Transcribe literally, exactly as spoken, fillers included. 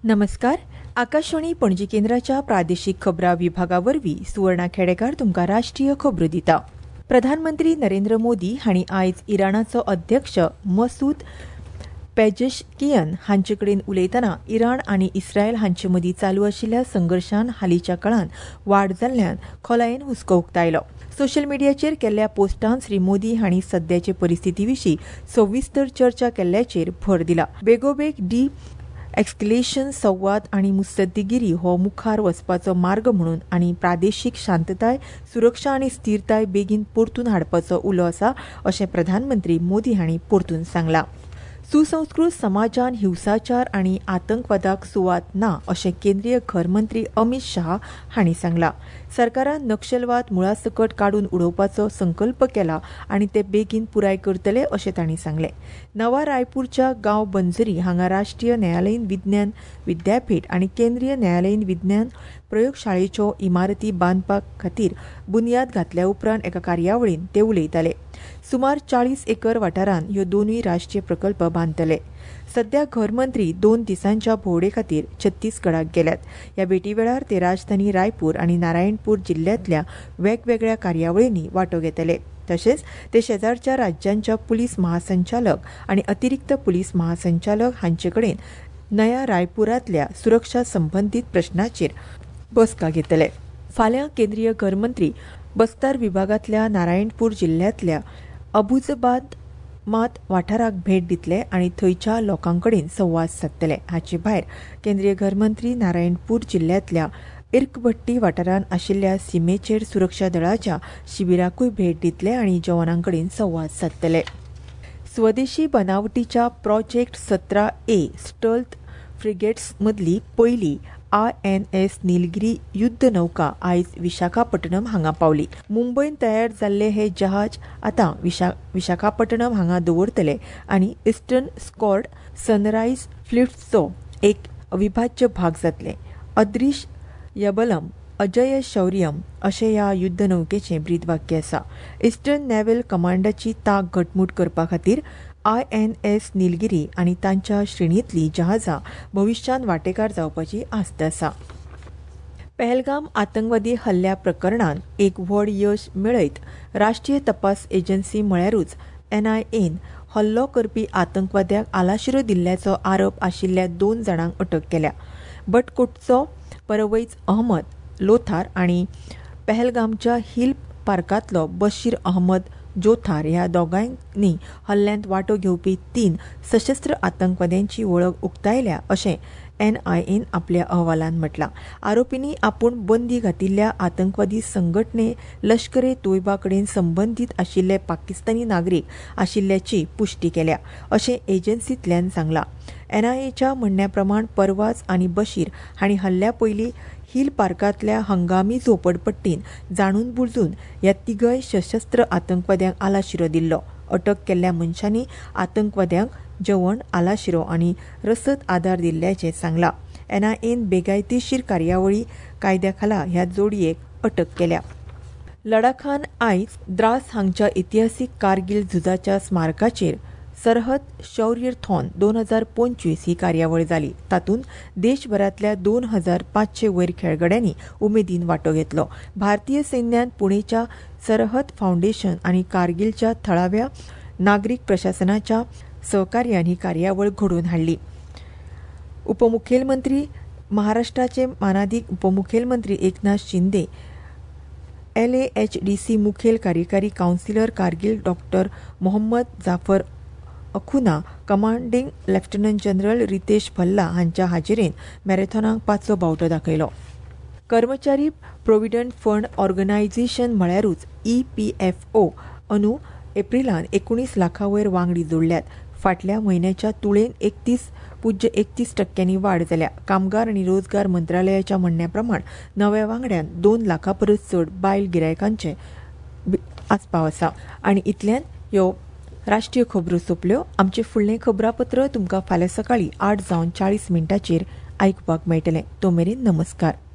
नमस्कार. आकाशवाणी पणजी केंद्राच्या प्रादेशीक खबरां विभागावरवीं सुवर्णा खेडेकार तुमकां राष्ट्रीय खबरो दिता. प्रधानमंत्री नरेंद्र मोदी हांणी आयज इराणाचो अध्यक्ष मसूद पेजेशकियन हांचे कडेन उलयतना इराण आनी इस्रायल हांचे मदीं चालू आशिल्ल्या संघर्शांत हालींच्या काळांत वाड जाल्ल्यान खोलायेन हुस्को उक्तायलो. सोशल मिडियाचेर केल्ल्या पोस्टांत श्री मोदी हांणी सद्याचे परिस्थिती विशीं सविस्तर चर्चा केल्ल्याचेर भर दिला. बेगोबेग डी एक्स्कलेशन संवाद आनी मुत्सद्देगिरी हो मुखार वचपाचो मार्ग म्हणून आनी प्रादेशीक शांतताय, सुरक्षा आनी स्थिरताय बेगीन परतून हाडपाचो उलो आसा अशें प्रधानमंत्री मोदी हांणी परतून सांगलां. सुसंस्कृत समाजान हिंसाचार आनी आतंकवादाक सुवात ना अशें केंद्रीय घर मंत्री अमित शाह हांणी सांगलां. सरकारान नक्षलवाद मुळासकट काडून उडोवपाचो संकल्प केला आनी ते बेगीन पुराय करतले अशें तांणी सांगलें. नवा रायपूरच्या गांव बंजरी हांगा राष्ट्रीय न्यायालयीन विज्ञान विद्यापीठ आनी केंद्रीय न्यायालयीन विज्ञान प्रयोगशाळेच्यो इमारती बांदपा खातीर बुनयाद घातल्या उपरांत एका कार्यावळींत ते उलयताले. सुमार चाळीस एकर वाठारांत ह्यो दोनूय राष्ट्रीय प्रकल्प बांदतले. सध्या घर मंत्री दोन दिसांच्या भोंवडे खातीर छत्तीसगडाक गेल्यात. ह्या भेटी वेळार ते राजधानी रायपूर आनी नारायणपूर जिल्ल्यांतल्या वेगवेगळ्या कार्यावळींनी वांटो घेतले. तशेंच ते शेजारच्या राज्यांच्या पुलीस महासंचालक आनी अतिरिक्त पुलीस महासंचालक हांचे कडेन नया रायपुरांतल्या सुरक्षा संबंदीत प्रश्नांचेर बसका घेतले. फाल्यां केंद्रीय घर मंत्री बस्तार विभागांतल्या नारायणपूर जिल्ल्यांतल्या अबुजबाद मात वाठाराक भेट दितले आनी थंयच्या लोकांकडेन संवाद सादतले. हाचे भायर केंद्रीय घर मंत्री नारायणपूर जिल्ल्यांतल्या इर्कभट्टी वाठारांत आशिल्ल्या सीमेचेर सुरक्षा दळाच्या शिबिराकूय भेट दितले आनी जवानांकडेन संवाद सादतले. स्वदेशी बनावटीच्या प्रोजेक्ट सतरा ए स्टल्थ फ्रिगेट्स मदली पयली आय एन एस निलगिरी युद्ध नौका आयज विशाखापट्टणम हांगा पावली. मुंबयन तयार जाल्ले हे जहाज आतां विशा विशाखापट्टणम हांगा दवरतले आनी इस्टर्न स्कॉर्ड सनरायज फ्लिट्सचो एक अविभाज्य भाग जातले. अद्रीश यबलम अजय शौर्यम अशें ह्या युद्ध नौकेचें ब्रीदवाक्य आसा. इस्टर्न नेव्हल कमांडाची तांक घटमूट करपा खातीर आय एन एस निलगिरी आनी तांच्या श्रेणींतलीं जहाजां भविश्यांत वांटेकार जावपाची आस्त आसा. पहलगाम आतंकवादी हल्ल्या प्रकरणांत एक व्हड यश मेळयत राष्ट्रीय तपास एजन्सी म्हळ्यारूच एन आय एन हल्लो करपी आतंकवाद्याक आलाशिरो दिल्ल्याचो आरोप आशिल्ल्या दोन जाणांक अटक केल्या. बटकोटचो परवैज अहमद लोथार आनी पहलगामच्या हिल पार्कांतलो बशीर अहमद जोथार ह्या दोगांयनी हल्ल्यांत वांटो घेवपी तीन सशस्त्र आतंकवाद्यांची वळख उक्तायल्या अशें एन आय एन आपल्या अहवालांत म्हटलां. आरोपींनी आपूण बंदी घातिल्ल्या आतंकवादी संघटने लष्कर ए तोयबा कडेन संबंदीत आशिल्ले पाकिस्तानी नागरीक आशिल्ल्याची पुष्टी केल्या अशें एजन्सींतल्यान सांगलां. एन आय एच्या म्हणण्या प्रमाण परवाज आनी बशीर हांणी हल्ल्या पयलीं हिल पार्कांतल्या हंगामी झोपडपट्टीन जाणून बुजून ह्या तिगय सशस्त्र आतंकवाद्यांक आलाशिरो दिल्लो. अटक केल्ल्या मनशांनी आतंकवाद्यांक जेवण, आलाशिरो आनी रसद आदार दिल्ल्याचें सांगलां. एन आय एन बेगायतेशीर कार्यावळी कायद्या खाला ह्या जोडयेक अटक केल्या. लडाखान आयज द्रास हांगच्या इतिहासीक कारगिल झुजाच्या स्मारकाचेर सरहद शौर्यथॉन दोन हजार पंचवीस ही कार्यावळ जाली. तातूंत देशभरांतल्या दोन हजार पांचशे वयर खेळगड्यांनी उमेदीन वांटो घेतलो. भारतीय सैन्यान पुणेच्या सरहद फावंडेशन आनी कारगिलच्या थळाव्या नागरीक प्रशासनाच्या सहकार्यान ही कार्यावळ घडोवन हाडली. उपमुखेलमंत्री महाराष्ट्राचे मानाधीक उपमुखेलमंत्री Eknath Shinde, L A H D C मुखेल कार्यकारी councillor Kargil doctor Mohammad Jafar Akhoon, commanding lieutenant general Ritesh Bhalla हांच्या हाजेरीन मॅरेथॉनाक पांचवो बावटो दाखयलो. कर्मचारी प्रोव्हिडंट फंड ऑर्गनायझेशन म्हळ्यारूच ई पी एफ ओ अंदू एप्रिलांत एकुणीस लाखां वयर वांगडी जोडल्यात. फाटल्या म्हयन्याच्या तुळेन एकतीस पुज्य एकतीस टक्क्यांनी वाड जाल्या. कामगार आनी रोजगार मंत्रालयाच्या म्हणण्या प्रमाण नव्या वांगड्यांत दोन लाखां परस चड बायल गिरायकांचे आस्पाव आसा. आनी इतल्यान ह्यो राष्ट्रीय खबरो सोंपल्यो. आमचे फुडलें खबरापत्र तुमकां फाल्यां सकाळीं आठ जावन चाळीस मिनटांचेर आयकुपाक मेळटलें. तो मेरेन नमस्कार.